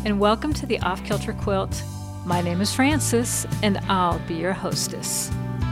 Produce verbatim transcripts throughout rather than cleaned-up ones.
and welcome to the Off Kilter Quilt. My name is Frances, and I'll be your hostess.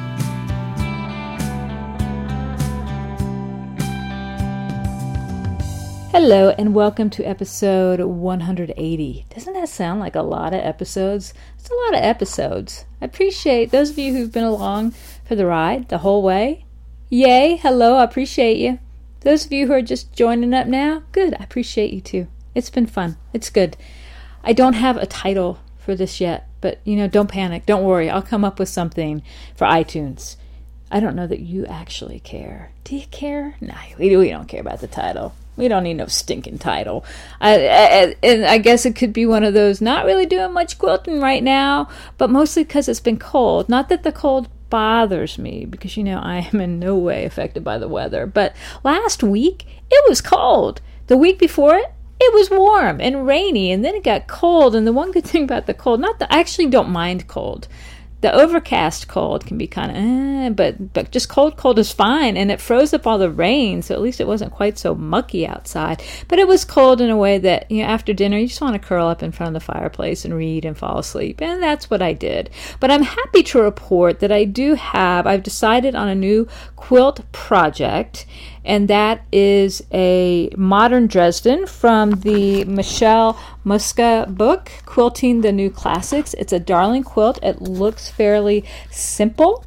Hello, and welcome to episode one hundred eighty. Doesn't that sound like a lot of episodes? It's a lot of episodes. I appreciate those of you who've been along for the ride the whole way. Yay, hello, I appreciate you. Those of you who are just joining up now, good, I appreciate you too. It's been fun. It's good. I don't have a title for this yet, but, you know, don't panic. Don't worry. I'll come up with something for iTunes. I don't know that you actually care. Do you care? No, we, we don't care about the title. We don't need no stinking title. I, I, and I guess it could be one of those, not really doing much quilting right now, but mostly because it's been cold. Not that the cold bothers me, because, you know, I am in no way affected by the weather. But last week, it was cold. The week before it, it was warm and rainy, and then it got cold. And the one good thing about the cold, not that I actually don't mind cold. The overcast cold can be kind of, eh, but but just cold, cold is fine. And it froze up all the rain, so at least it wasn't quite so mucky outside. But it was cold in a way that, you know, after dinner, you just want to curl up in front of the fireplace and read and fall asleep. And that's what I did. But I'm happy to report that I do have, I've decided on a new quilt project, and that is a Modern Dresden from the Michelle Muska book, Quilting the New Classics. It's a darling quilt. It looks fairly simple,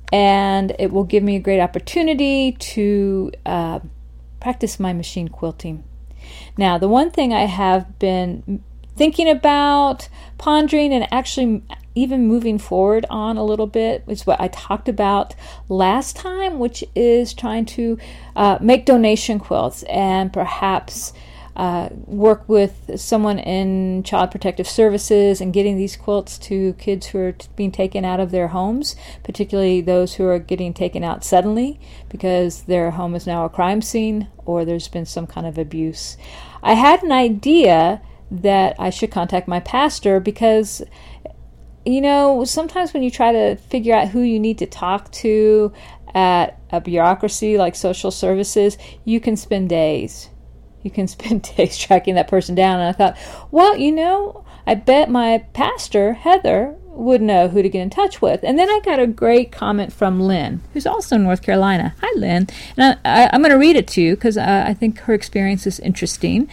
and it will give me a great opportunity to uh, practice my machine quilting. Now, the one thing I have been thinking about, pondering, and actually even moving forward on a little bit is what I talked about last time, which is trying to uh, make donation quilts and perhaps uh, work with someone in Child Protective Services and getting these quilts to kids who are t- being taken out of their homes, particularly those who are getting taken out suddenly because their home is now a crime scene or there's been some kind of abuse. I had an idea that I should contact my pastor because, you know, sometimes when you try to figure out who you need to talk to at a bureaucracy like social services, you can spend days. You can spend days tracking that person down. And I thought, well, you know, I bet my pastor, Heather, would know who to get in touch with. And then I got a great comment from Lynn, who's also in North Carolina. Hi, Lynn. And I, I, I'm going to read it to you because uh, I think her experience is interesting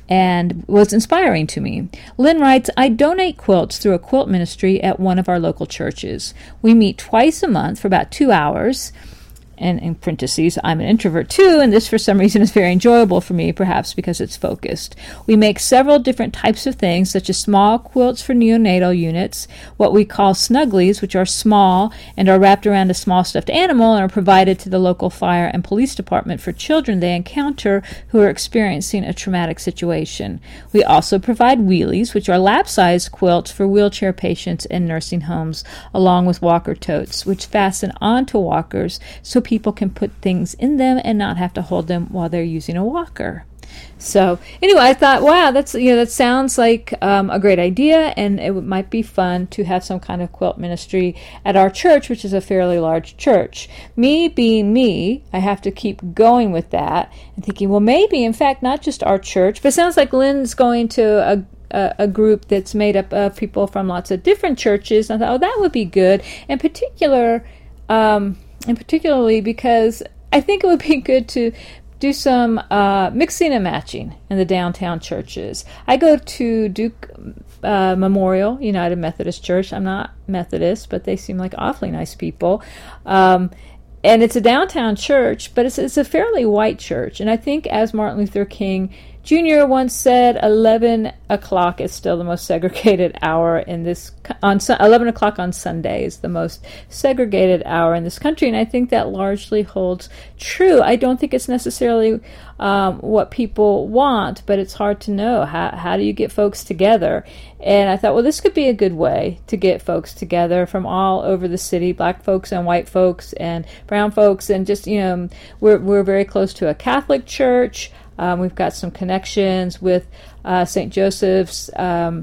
and was inspiring to me. Lynn writes, I donate quilts through a quilt ministry at one of our local churches. We meet twice a month for about two hours. And in parentheses, I'm an introvert too, and this for some reason is very enjoyable for me, perhaps because it's focused. We make several different types of things, such as small quilts for neonatal units, what we call snugglies, which are small and are wrapped around a small stuffed animal and are provided to the local fire and police department for children they encounter who are experiencing a traumatic situation. We also provide wheelies, which are lap-sized quilts for wheelchair patients in nursing homes, along with walker totes, which fasten onto walkers so people can put things in them and not have to hold them while they're using a walker. So anyway, I thought, wow, that's, you know, that sounds like um, a great idea, and it might be fun to have some kind of quilt ministry at our church, which is a fairly large church. Me being me, I have to keep going with that and thinking, well, maybe, in fact, not just our church, but it sounds like Lynn's going to a A, a group that's made up of people from lots of different churches. And I thought, oh, that would be good. In particular, um, and particularly because I think it would be good to do some uh, mixing and matching in the downtown churches. I go to Duke uh, Memorial United Methodist Church. I'm not Methodist, but they seem like awfully nice people. Um, and it's a downtown church, but it's, it's a fairly white church. And I think, as Martin Luther King Junior once said, eleven o'clock is still the most segregated hour in this, on eleven o'clock on Sunday is the most segregated hour in this country, and I think that largely holds true. I don't think it's necessarily um, what people want, but it's hard to know. How, how do you get folks together? And I thought, well, this could be a good way to get folks together from all over the city, black folks and white folks and brown folks, and just, you know, we're we're very close to a Catholic church. Um, we've got some connections with uh, Saint Joseph's um,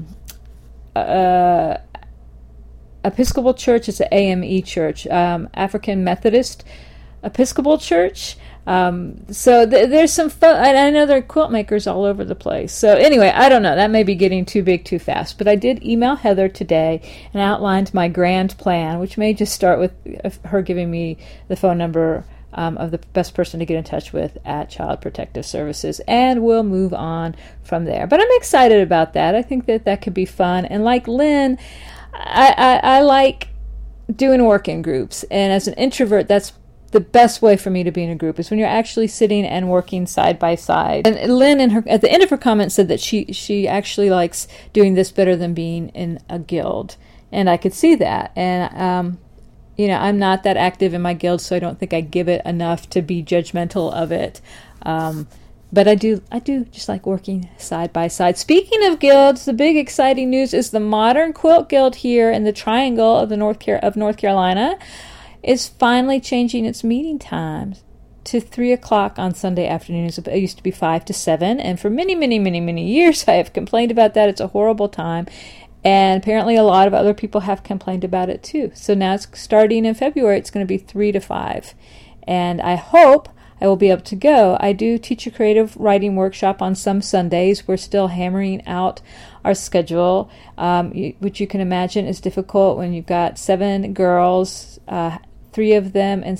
uh, Episcopal Church. It's an A M E church, um, African Methodist Episcopal Church. Um, so th- there's some fun. I know there are quilt makers all over the place. So anyway, I don't know. That may be getting too big too fast. But I did email Heather today and outlined my grand plan, which may just start with her giving me the phone number um, of the best person to get in touch with at Child Protective Services, and we'll move on from there. But I'm excited about that. I think that that could be fun. And like Lynn, I, I, I like doing work in groups. And as an introvert, that's the best way for me to be in a group is when you're actually sitting and working side by side. And Lynn, in her, at the end of her comment, said that she, she actually likes doing this better than being in a guild. And I could see that. And, um, you know, I'm not that active in my guild, so I don't think I give it enough to be judgmental of it. Um, but I do, I do just like working side by side. Speaking of guilds, the big exciting news is the Modern Quilt Guild here in the Triangle of the North Car- of North Carolina is finally changing its meeting times to three o'clock on Sunday afternoons. It used to be five to seven, and for many, many, many, many years I have complained about that. It's a horrible time, and apparently a lot of other people have complained about it too. So now it's starting in February, it's going to be three to five, and I hope I will be able to go. I do teach a creative writing workshop on some Sundays. We're still hammering out our schedule, um, which you can imagine is difficult when you've got seven girls, uh, three of them in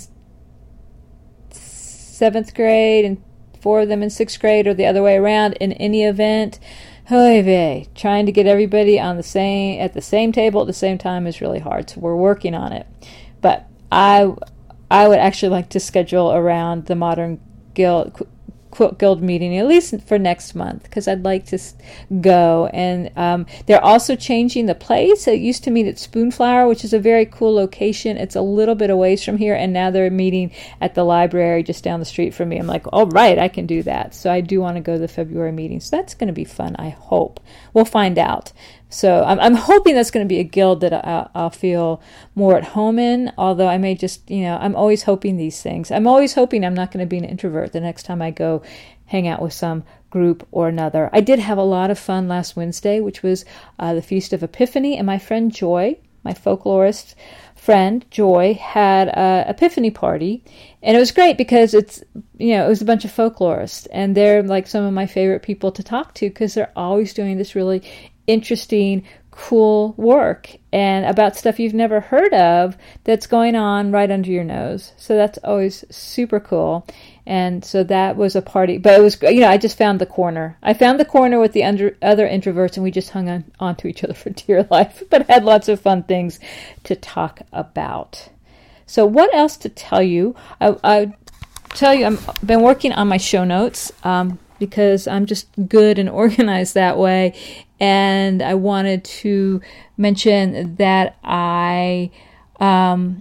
seventh grade and four of them in sixth grade, or the other way around in any event. Oy vey, trying to get everybody on the same at the same table at the same time is really hard. So we're working on it. But I I would actually like to schedule around the Modern Guild Quilt Guild meeting, at least for next month, because I'd like to go. And um, they're also changing the place. It used to meet at Spoonflower, which is a very cool location. It's a little bit away from here, and now they're meeting at the library just down the street from me. I'm like, all right, I can do that. So I do want to go to the February meeting. So that's going to be fun, I hope. We'll find out. So I'm, I'm hoping that's going to be a guild that I, I'll feel more at home in, although I may just, you know, I'm always hoping these things. I'm always hoping I'm not going to be an introvert the next time I go hang out with some group or another. I did have a lot of fun last Wednesday, which was uh, the Feast of Epiphany, and my friend Joy, my folklorist friend Joy, had a Epiphany party, and it was great because it's, you know, it was a bunch of folklorists, and they're like some of my favorite people to talk to because they're always doing this really interesting, cool work and about stuff you've never heard of that's going on right under your nose. So that's always super cool. And so that was a party, but it was, you know, I just found the corner. I found the corner with the under, other introverts, and we just hung on, on to each other for dear life, but had lots of fun things to talk about. So what else to tell you? I, I tell you, I've been working on my show notes, um, because I'm just good and organized that way. And I wanted to mention that I um,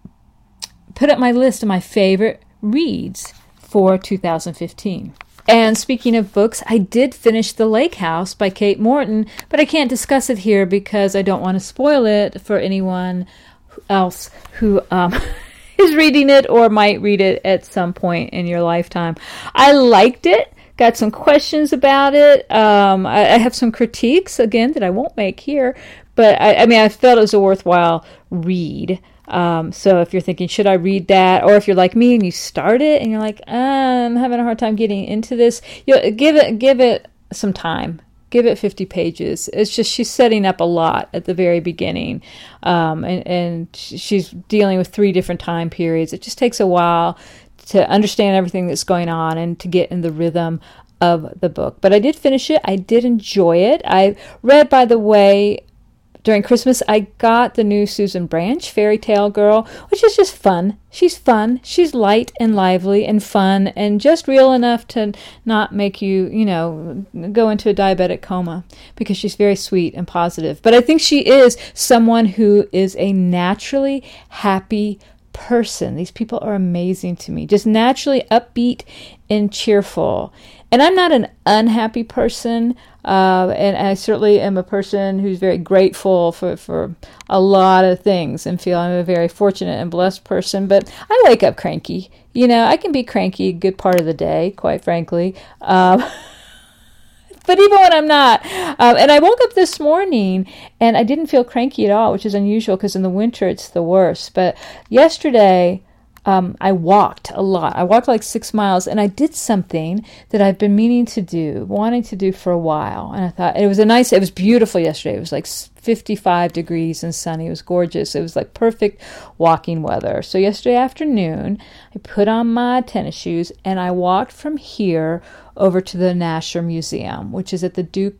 put up my list of my favorite reads for two thousand fifteen. And speaking of books, I did finish The Lake House by Kate Morton, but I can't discuss it here because I don't want to spoil it for anyone else who um, is reading it or might read it at some point in your lifetime. I liked it. Got some questions about it. Um, I, I have some critiques, again, that I won't make here. But, I, I mean, I felt it was a worthwhile read. Um, so if you're thinking, should I read that? Or if you're like me and you start it and you're like, uh, I'm having a hard time getting into this, you know, give it, give it some time. Give it fifty pages. It's just she's setting up a lot at the very beginning. Um, and, and she's dealing with three different time periods. It just takes a while to understand everything that's going on and to get in the rhythm of the book. But I did finish it. I did enjoy it. I read, by the way, during Christmas, I got the new Susan Branch, Fairy Tale Girl, which is just fun. She's fun. She's light and lively and fun and just real enough to not make you, you know, go into a diabetic coma because she's very sweet and positive. But I think she is someone who is a naturally happy person. These people are amazing to me. Just naturally upbeat and cheerful. And I'm not an unhappy person, uh, and I certainly am a person who's very grateful for, for a lot of things and feel I'm a very fortunate and blessed person, but I wake up cranky. You know, I can be cranky a good part of the day, quite frankly. Um, but even when I'm not. Um, and I woke up this morning and I didn't feel cranky at all, which is unusual because in the winter it's the worst. But yesterday um, I walked a lot. I walked like six miles, and I did something that I've been meaning to do, wanting to do for a while. And I thought it was a nice, it was beautiful yesterday. It was like fifty-five degrees and sunny. It was gorgeous. It was like perfect walking weather. So yesterday afternoon, I put on my tennis shoes and I walked from here over to the Nasher Museum, which is at the Duke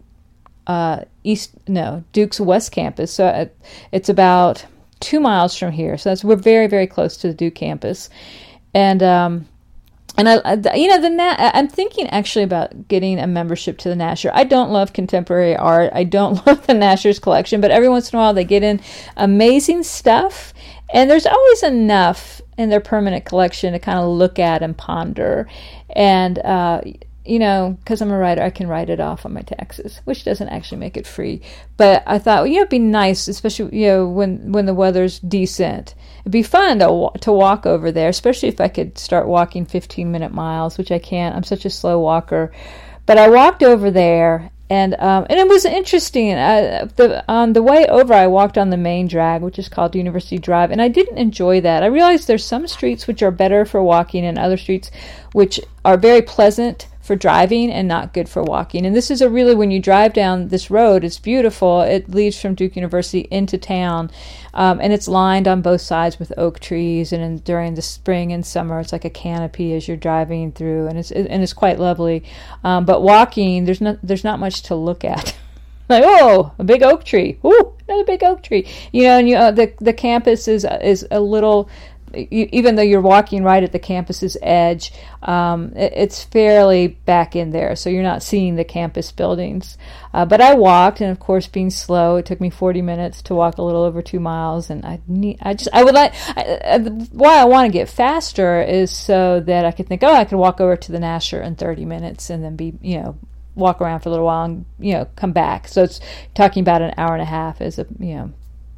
uh, East, no, Duke's West Campus. So it, it's about two miles from here. So that's, we're very, very close to the Duke campus. And, um, and I, I, you know, the Na- I'm thinking actually about getting a membership to the Nasher. I don't love contemporary art. I don't love the Nasher's collection, but every once in a while they get in amazing stuff. And there's always enough in their permanent collection to kind of look at and ponder. And, uh, you know, because I'm a writer, I can write it off on my taxes, which doesn't actually make it free. But I thought, well, you know, it'd be nice, especially, you know, when, when the weather's decent. It'd be fun to, to walk over there, especially if I could start walking fifteen-minute miles, which I can't. I'm such a slow walker. But I walked over there, and um, and it was interesting. I, the, on the way over, I walked on the main drag, which is called University Drive, and I didn't enjoy that. I realized there's some streets which are better for walking and other streets which are very pleasant for driving and not good for walking. And this is a really, when you drive down this road, it's beautiful. It leads from Duke University into town, um, and it's lined on both sides with oak trees. And in, during the spring and summer, it's like a canopy as you're driving through, and it's and it's quite lovely. Um, but walking, there's not there's not much to look at. Like, oh, a big oak tree. Ooh, another big oak tree. You know, and you uh, the the campus is is a little. Even though you're walking right at the campus's edge, um, it, it's fairly back in there, so you're not seeing the campus buildings. Uh, but I walked, and of course, being slow, it took me forty minutes to walk a little over two miles. And I need, I just, I would like, I, I, why I want to get faster is so that I could think, oh, I could walk over to the Nasher in thirty minutes, and then be, you know, walk around for a little while, and you know, come back. So it's talking about an hour and a half as a, you know.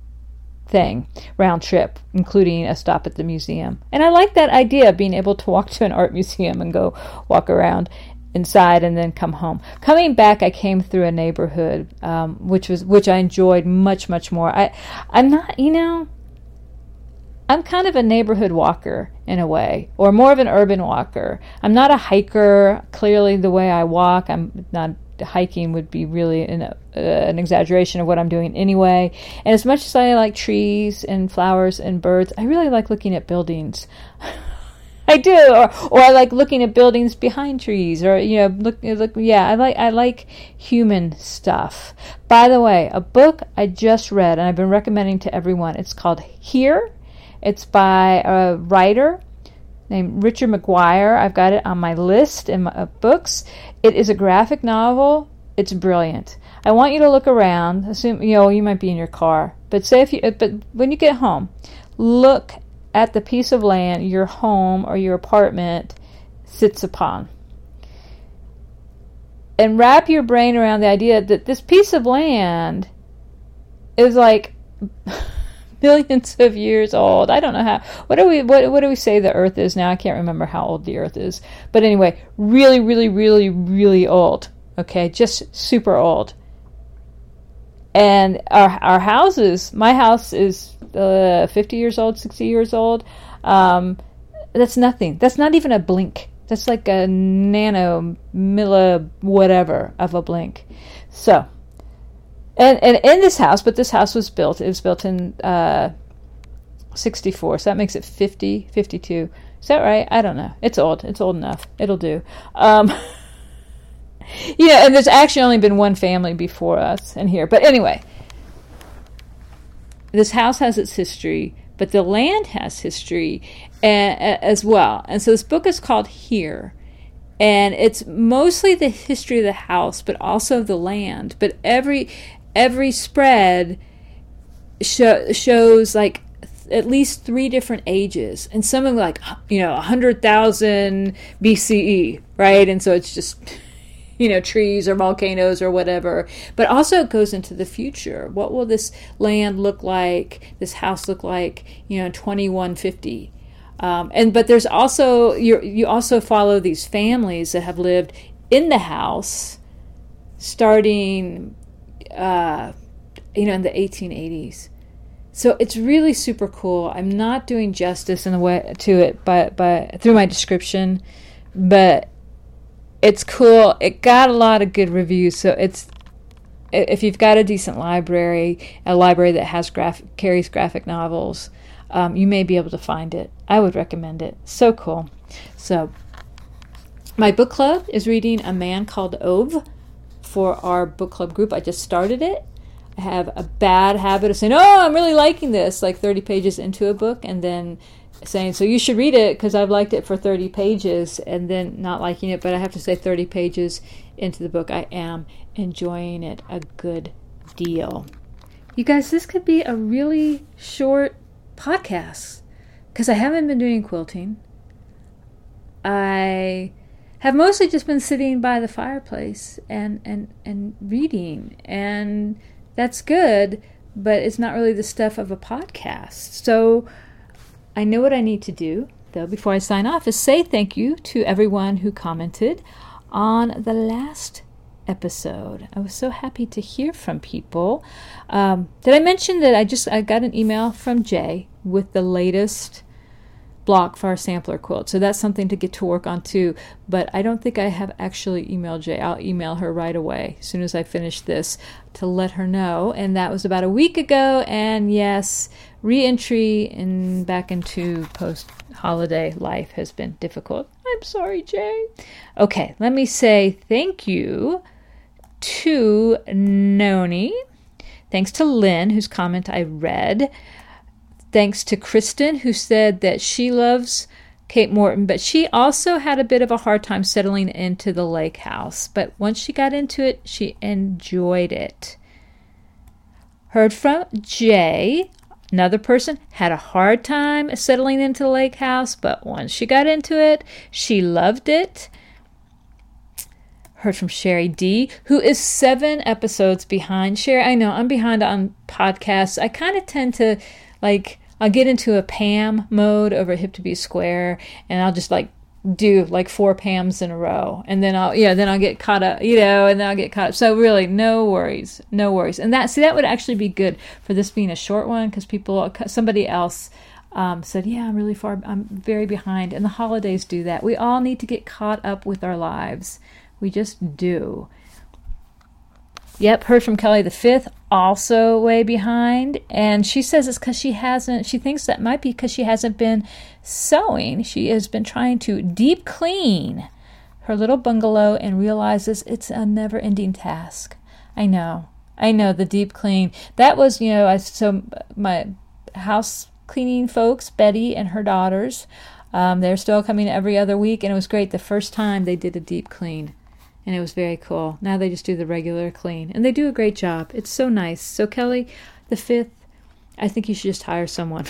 thing, round trip, including a stop at the museum. And I like that idea of being able to walk to an art museum and go walk around inside and then come home. Coming back, I came through a neighborhood, um, which was which I enjoyed much, much more. I, I'm not, you know, I'm kind of a neighborhood walker in a way, or more of an urban walker. I'm not a hiker. Clearly, the way I walk, I'm not. Hiking would be really an, uh, an exaggeration of what I'm doing anyway. And as much as I like trees and flowers and birds, I really like looking at buildings. I do, or or I like looking at buildings behind trees, or you know, look, look. Yeah, I like I like human stuff. By the way, a book I just read and I've been recommending to everyone. It's called Here. It's by a writer named Richard McGuire. I've got it on my list in my uh, books. It is a graphic novel. It's brilliant. I want you to look around. Assume you know you might be in your car, but say if you, but when you get home, look at the piece of land your home or your apartment sits upon, and wrap your brain around the idea that this piece of land is like millions of years old. I don't know how. What do we what what do we say the Earth is now? I can't remember how old the Earth is. But anyway, really, really, really, really old. Okay, just super old. And our our houses. My house is uh, fifty years old, sixty years old. Um, that's nothing. That's not even a blink. That's like a nano milli whatever of a blink. So. And and in this house, but this house was built, it was built in uh, sixty-four, so that makes it fifty, fifty-two. Is that right? I don't know. It's old. It's old enough. It'll do. Um, yeah, and there's actually only been one family before us in here. But anyway, this house has its history, but the land has history a- a- as well. And so this book is called Here. And it's mostly the history of the house, but also the land. But every every spread show, shows like th- at least three different ages, and something like you know a hundred thousand B C E, right? And so it's just you know trees or volcanoes or whatever. But also it goes into the future. What will this land look like? This house look like? You know, twenty-one fifty. Um, and but there's also you you also follow these families that have lived in the house starting uh, you know in the eighteen eighties, So it's really super cool. I'm not doing justice in a way to it, but by through my description, but it's cool. It got a lot of good reviews, so it's if you've got a decent library, a library that has graph carries graphic novels, um, you may be able to find it. I would recommend it. So cool. So my book club is reading A Man Called Ove for our book club group. I just started it. I have a bad habit of saying, oh, I'm really liking this, like thirty pages into a book, and then saying, so you should read it because I've liked it for thirty pages, and then not liking it. But I have to say thirty pages into the book, I am enjoying it a good deal. You guys, this could be a really short podcast because I haven't been doing quilting. I have mostly just been sitting by the fireplace and, and, and reading, and that's good, but it's not really the stuff of a podcast. So I know what I need to do, though, before I sign off, is say thank you to everyone who commented on the last episode. I was so happy to hear from people. Um, did I mention that I just I got an email from Jay with the latest block for our sampler quilt? So that's something to get to work on too. But I don't think I have actually emailed Jay. I'll email her right away as soon as I finish this to let her know. And that was about a week ago. And yes, re-entry in back into post-holiday life has been difficult. I'm sorry, Jay. Okay, let me say thank you to Noni. Thanks to Lynn, whose comment I read. Thanks to Kristen, who said that she loves Kate Morton, but she also had a bit of a hard time settling into the lake house. But once she got into it, she enjoyed it. Heard from Jay. Another person had a hard time settling into the lake house, but once she got into it, she loved it. Heard from Sherry D, who is seven episodes behind. Sherry, I know I'm behind on podcasts. I kind of tend to, like, I'll get into a Pam mode over Hip to Be Square, and I'll just, like, do, like, four Pams in a row. And then I'll, yeah, then I'll get caught up, you know, and then I'll get caught up. So really, no worries, no worries. And that, see, that would actually be good for this being a short one, because people, somebody else um, said, yeah, I'm really far, I'm very behind. And the holidays do that. We all need to get caught up with our lives. We just do. Yep, heard from Kelly the Fifth, also way behind. And she says it's because she hasn't, she thinks that might be because she hasn't been sewing. She has been trying to deep clean her little bungalow and realizes it's a never-ending task. I know. I know, the deep clean. That was, you know, I, so my house cleaning folks, Betty and her daughters, um, they're still coming every other week, and it was great the first time they did a deep clean. And it was very cool. Now they just do the regular clean. And they do a great job. It's so nice. So Kelly, the fifth, I think you should just hire someone.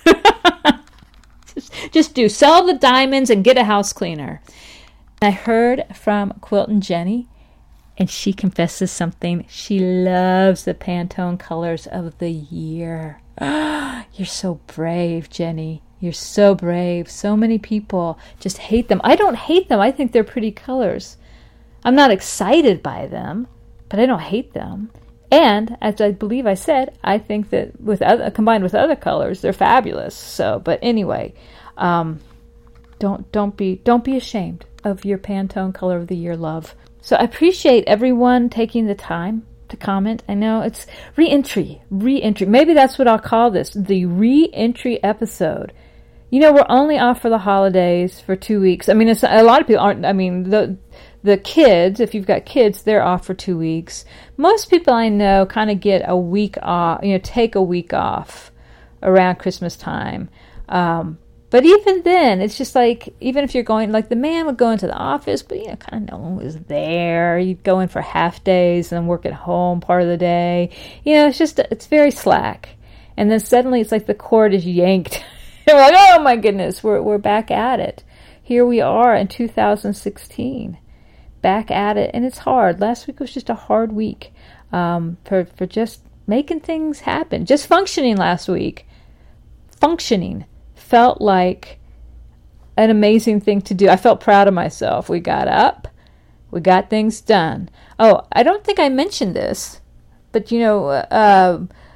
just, just do. Sell the diamonds and get a house cleaner. I heard from Quiltin' Jenny, and she confesses something. She loves the Pantone colors of the year. You're so brave, Jenny. You're so brave. So many people just hate them. I don't hate them. I think they're pretty colors. I'm not excited by them, but I don't hate them. And as I believe I said, I think that with other, combined with other colors, they're fabulous. So, but anyway, um, don't don't be don't be ashamed of your Pantone color of the year love. So I appreciate everyone taking the time to comment. I know it's re-entry, re-entry. Maybe that's what I'll call this, the re-entry episode. You know, we're only off for the holidays for two weeks. I mean, it's, a lot of people aren't. I mean, the the kids, if you've got kids, they're off for two weeks. Most people I know kind of get a week off, you know, take a week off around Christmas time. Um, but even then, it's just like, even if you're going, like the man would go into the office, but, you know, kind of no one was there. You'd go in for half days and then work at home part of the day. You know, it's just, it's very slack. And then suddenly it's like the cord is yanked. You're like, oh my goodness, we're we're back at it. Here we are in two thousand sixteen. Back at it, and it's hard. Last week was just a hard week um, for, for just making things happen. Just functioning last week. Functioning felt like an amazing thing to do. I felt proud of myself. We got up. We got things done. Oh, I don't think I mentioned this, but you know, uh,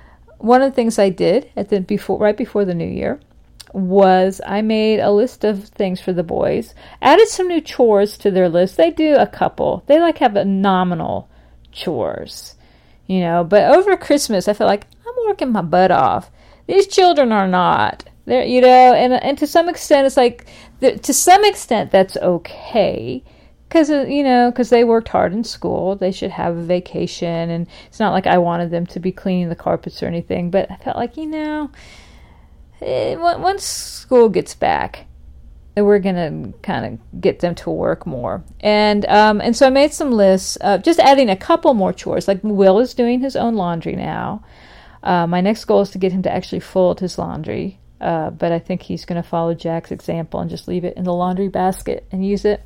one of the things I did at the before, right before the new year, was I made a list of things for the boys, added some new chores to their list. They do a couple. They like have a nominal chores, you know, but over Christmas, I feel like I'm working my butt off. These children are not. They're, you know, and and to some extent, it's like, the, to some extent, that's okay. Because, you know, because they worked hard in school. They should have a vacation. And it's not like I wanted them to be cleaning the carpets or anything. But I felt like, you know, eh, once school gets back, we're going to kind of get them to work more. And um, and so I made some lists, of just adding a couple more chores. Like Will is doing his own laundry now. Uh, my next goal is to get him to actually fold his laundry. Uh, but I think he's going to follow Jack's example and just leave it in the laundry basket and use it.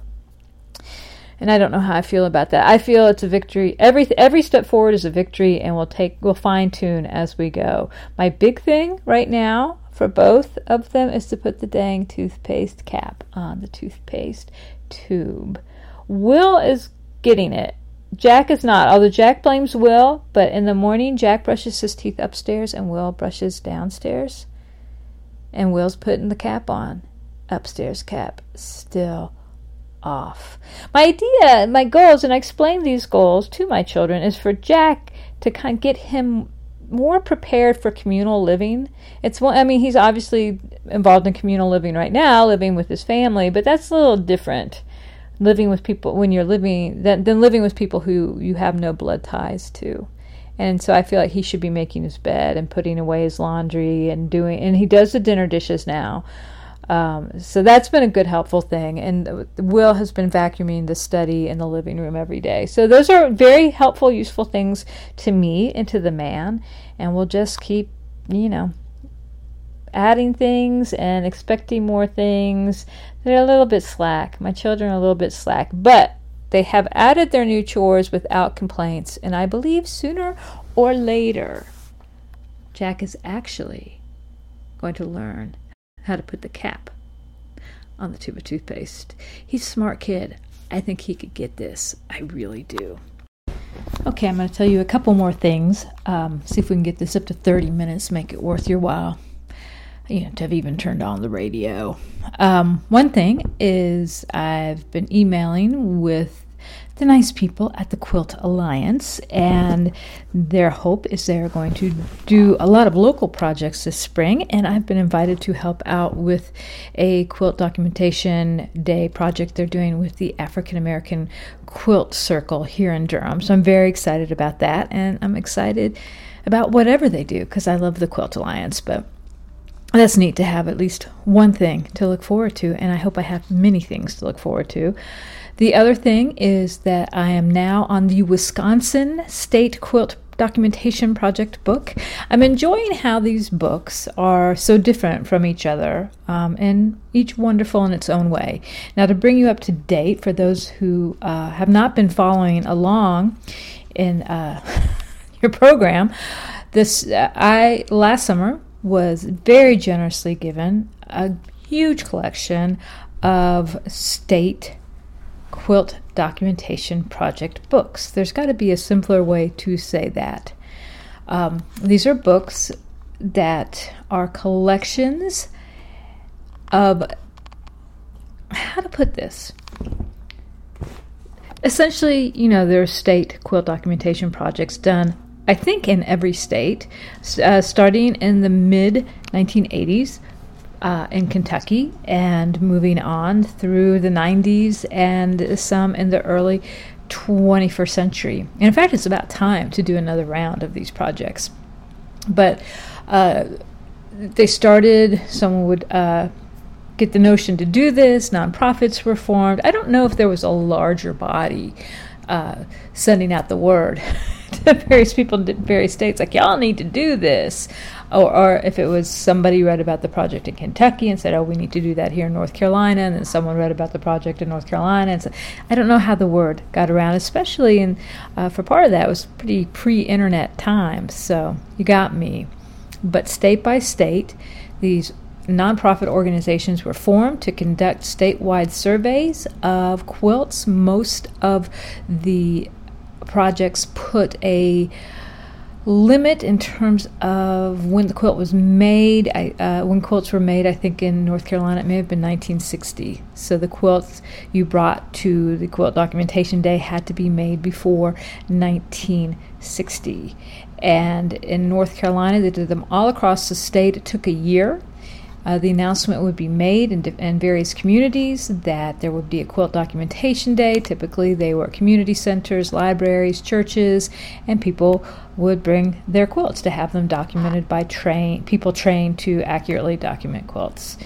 And I don't know how I feel about that. I feel it's a victory. Every every step forward is a victory, and we'll take we'll fine tune as we go. My big thing right now for both of them is to put the dang toothpaste cap on the toothpaste tube. Will is getting it. Jack is not. Although Jack blames Will, but in the morning Jack brushes his teeth upstairs and Will brushes downstairs. And Will's putting the cap on. Upstairs cap still off. My idea, my goals, and I explain these goals to my children, is for Jack to kind of get him more prepared for communal living. It's one, I mean, he's obviously involved in communal living right now, living with his family, but that's a little different. Living with people when you're living than, than living with people who you have no blood ties to. And so I feel like he should be making his bed and putting away his laundry and doing, and he does the dinner dishes now. Um, so that's been a good, helpful thing. And Will has been vacuuming the study and the living room every day. So those are very helpful, useful things to me and to the man. And we'll just keep, you know, adding things and expecting more things. They're a little bit slack. My children are a little bit slack. But they have added their new chores without complaints. And I believe sooner or later, Jack is actually going to learn how to put the cap on the tube of toothpaste. He's a smart kid. I think he could get this. I really do. Okay, I'm going to tell you a couple more things. Um, see if we can get this up to thirty minutes, make it worth your while. You know, to have even turned on the radio. Um, one thing is I've been emailing with the nice people at the Quilt Alliance, and their hope is they're going to do a lot of local projects this spring, and I've been invited to help out with a quilt documentation day project they're doing with the African American Quilt Circle here in Durham. So I'm very excited about that, and I'm excited about whatever they do because I love the Quilt Alliance, but that's neat to have at least one thing to look forward to, and I hope I have many things to look forward to. The other thing is that I am now on the Wisconsin State Quilt Documentation Project book. I'm enjoying how these books are so different from each other, um, and each wonderful in its own way. Now, to bring you up to date, for those who uh, have not been following along in uh, your program, this uh, I last summer was very generously given a huge collection of state Quilt Documentation Project books. There's got to be a simpler way to say that. Um, these are books that are collections of, how to put this? Essentially, you know, there are state quilt documentation projects done, I think, in every state, uh, starting in the mid nineteen eighties uh, in Kentucky and moving on through the nineties and some in the early twenty-first century. And in fact, it's about time to do another round of these projects. But uh, they started, someone would uh, get the notion to do this, nonprofits were formed. I don't know if there was a larger body uh, sending out the word to various people in various states, like, y'all need to do this. Or, or if it was somebody read about the project in Kentucky and said, oh, we need to do that here in North Carolina, and then someone read about the project in North Carolina. And so I don't know how the word got around, especially in, uh, for part of that, it was pretty pre-internet times, so you got me. But state by state, these nonprofit organizations were formed to conduct statewide surveys of quilts. Most of the projects put a limit in terms of when the quilt was made. I, uh, when quilts were made, I think in North Carolina, it may have been nineteen sixty. So the quilts you brought to the Quilt Documentation Day had to be made before nineteen sixty. And in North Carolina, they did them all across the state. It took a year. Uh, the announcement would be made in, in various communities that there would be a Quilt Documentation Day. Typically, they were community centers, libraries, churches, and people would bring their quilts to have them documented by train people trained to accurately document quilts.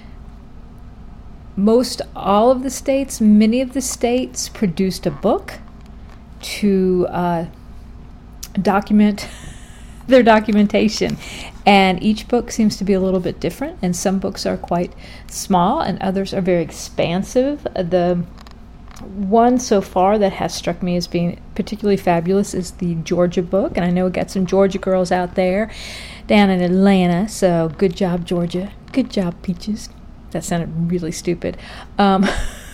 Most all of the states, many of the states produced a book to uh, document their documentation. And each book seems to be a little bit different, and some books are quite small and others are very expansive. The one so far that has struck me as being particularly fabulous is the Georgia book, and I know we got some Georgia girls out there down in Atlanta, so good job, Georgia. Good job, Peaches. That sounded really stupid. Um,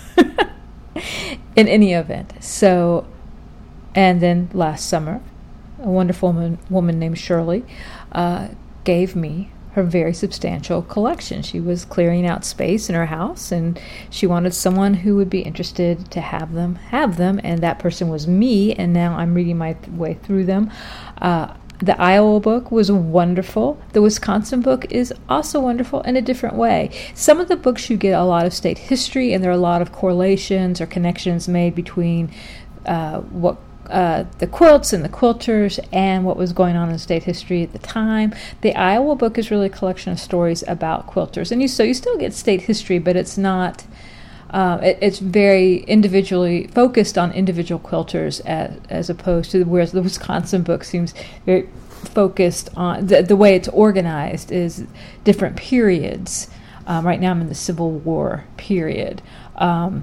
in any event, so, and then last summer, a wonderful woman, woman named Shirley uh, gave me her very substantial collection. She was clearing out space in her house, and she wanted someone who would be interested to have them have them, and that person was me, and now I'm reading my th- way through them. Uh, the Iowa book was wonderful. The Wisconsin book is also wonderful in a different way. Some of the books you get a lot of state history, and there are a lot of correlations or connections made between uh, what Uh, the quilts and the quilters and what was going on in state history at the time. The Iowa book is really a collection of stories about quilters, and you so you still get state history, but it's not. Uh, it, it's very individually focused on individual quilters, as as opposed to whereas the Wisconsin book seems very focused on the, the way it's organized is different periods. Um, right now, I'm in the Civil War period. Um,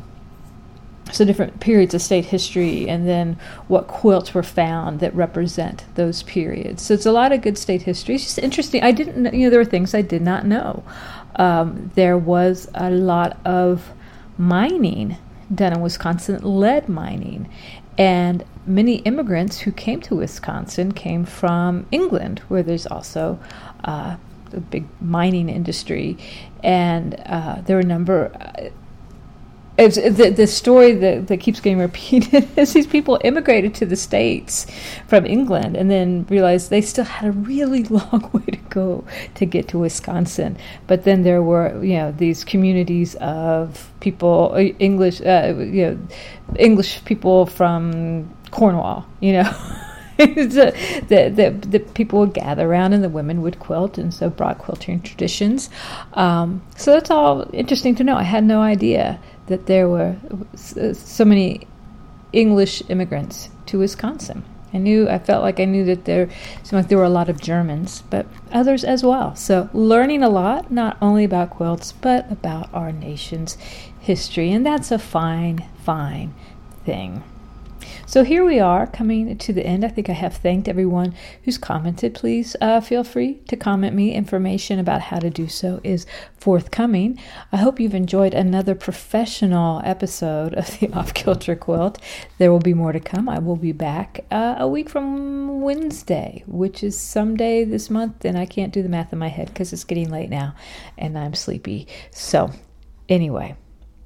So different periods of state history, and then what quilts were found that represent those periods. So it's a lot of good state history. It's just interesting. I didn't know, you know, there were things I did not know. Um, there was a lot of mining done in Wisconsin, lead mining. And many immigrants who came to Wisconsin came from England, where there's also uh, a big mining industry. And uh, there were a number... Uh, It's, the, the story that, that keeps getting repeated is these people immigrated to the States from England and then realized they still had a really long way to go to get to Wisconsin. But then there were, you know, these communities of people, English, uh, you know, English people from Cornwall, you know. the, the, the, the people would gather around and the women would quilt, and so brought quilting traditions. Um, so that's all interesting to know. I had no idea that there were so many English immigrants to Wisconsin. I knew, I felt like I knew that there seemed like there were a lot of Germans, but others as well. So learning a lot, not only about quilts, but about our nation's history, and that's a fine, fine thing. So here we are, coming to the end. I think I have thanked everyone who's commented. Please uh, feel free to comment me. Information about how to do so is forthcoming. I hope you've enjoyed another professional episode of the Off-Kilter Quilt. There will be more to come. I will be back uh, a week from Wednesday, which is someday this month, and I can't do the math in my head because it's getting late now, and I'm sleepy. So anyway.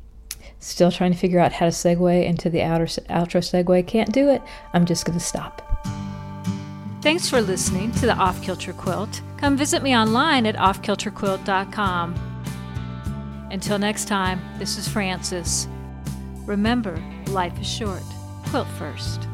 Still trying to figure out how to segue into the outer, outro segue. Can't do it. I'm just going to stop. Thanks for listening to the Off-Kilter Quilt. Come visit me online at off kilter quilt dot com. Until next time, this is Frances. Remember, life is short. Quilt first.